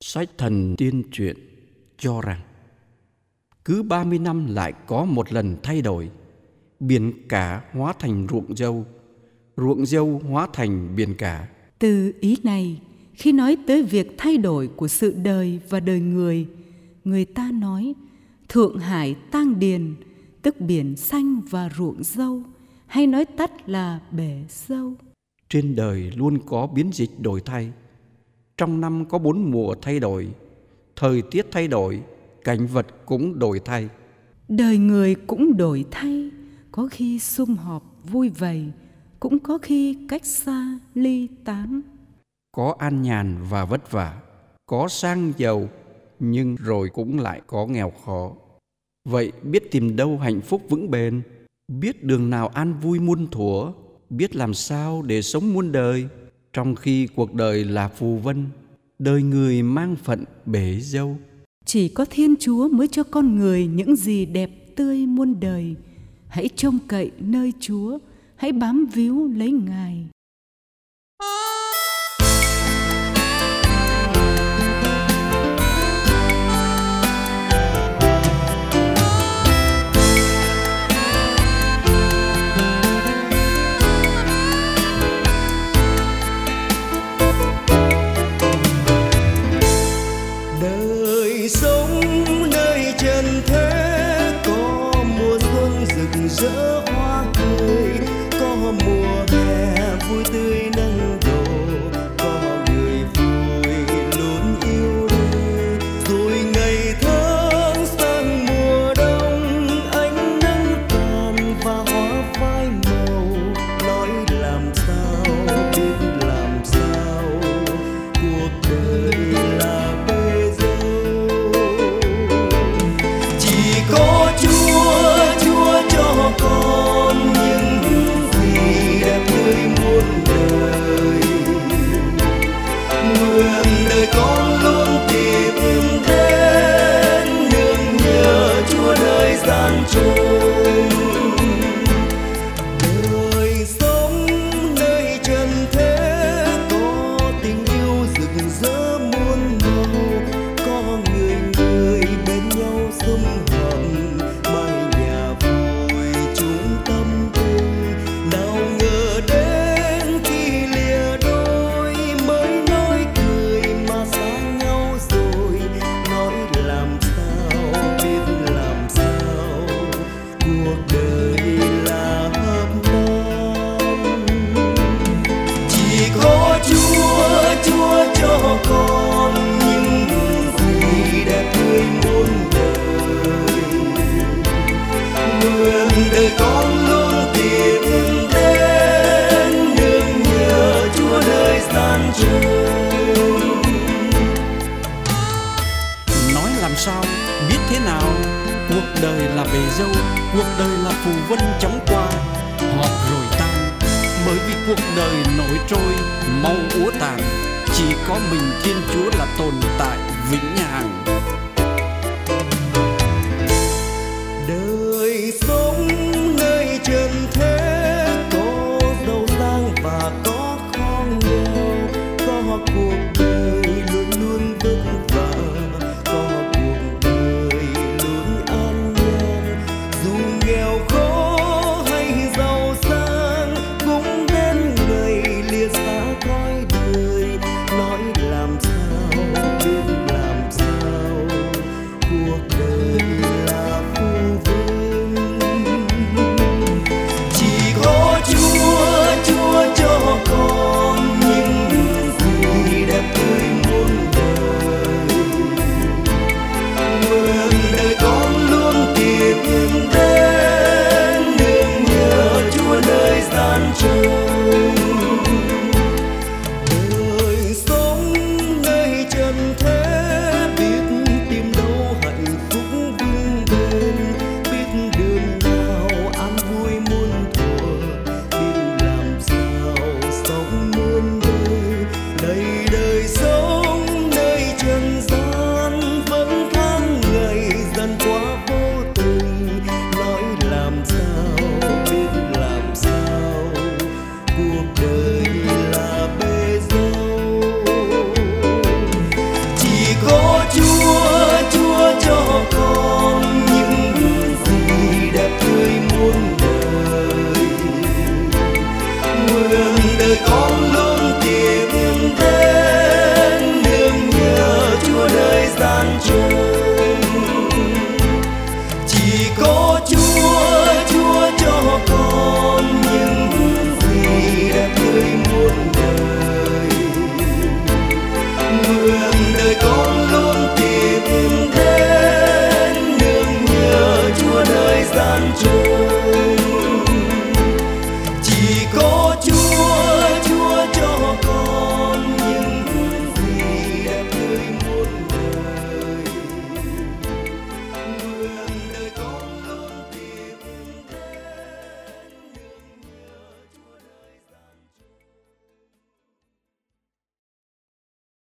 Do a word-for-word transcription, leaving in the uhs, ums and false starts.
Sách Thần Tiên Truyện cho rằng cứ ba mươi năm lại có một lần thay đổi. Biển cả hóa thành ruộng dâu, ruộng dâu hóa thành biển cả. Từ ý này, khi nói tới việc thay đổi của sự đời và đời người, người ta nói Thượng Hải Tang Điền, tức biển xanh và ruộng dâu, hay nói tắt là bể dâu. Trên đời luôn có biến dịch đổi thay. Trong năm có bốn mùa thay đổi, thời tiết thay đổi, cảnh vật cũng đổi thay. Đời người cũng đổi thay, có khi sum họp vui vầy, cũng có khi cách xa ly tán. Có an nhàn và vất vả, có sang giàu, nhưng rồi cũng lại có nghèo khó. Vậy biết tìm đâu hạnh phúc vững bền, biết đường nào an vui muôn thuở, biết làm sao để sống muôn đời, trong khi cuộc đời là phù vân, đời người mang phận bể dâu. Chỉ có Thiên Chúa mới cho con người những gì đẹp tươi muôn đời. Hãy trông cậy nơi Chúa, hãy bám víu lấy Ngài. Đời sống nơi trần thế có mùa xuân rực rỡ hoa cười, có mùa hè vui tươi nâng độ, có người vui luôn yêu đời. Rồi ngày tháng sang mùa đông, ánh nắng tàn và hoa phai màu. Nói làm sao biết làm sao, cuộc đời là bể dâu. Chỉ có Chúa, Chúa cho con những gì đẹp tươi muôn đời. Nguyện đời con luôn tìm đến, nương nhờ Chúa nơi gian trần. Đời sống nơi trần thế có tình yêu rực rỡ muôn màu, có người người bên nhau sum họp, mái nhà vui chung tâm tư. Nào ngờ đến khi lìa đôi, mới nói cười mà xa nhau rồi. Nói làm sao biết làm sao, cuộc đời là hợp năm. Chỉ có Chúa, Chúa cho con những gì đẹp tươi muôn đời. Nguyện đời con luôn tìm đến, nương nhờ Chúa nơi gian trần. Nói làm sao, biết thế nào, cuộc đời là bể dâu, cuộc đời là phù vân chóng qua, họp rồi tan. Bởi vì cuộc đời nổi trôi, mau úa tàn, chỉ có mình Thiên Chúa là tồn tại vĩnh hằng.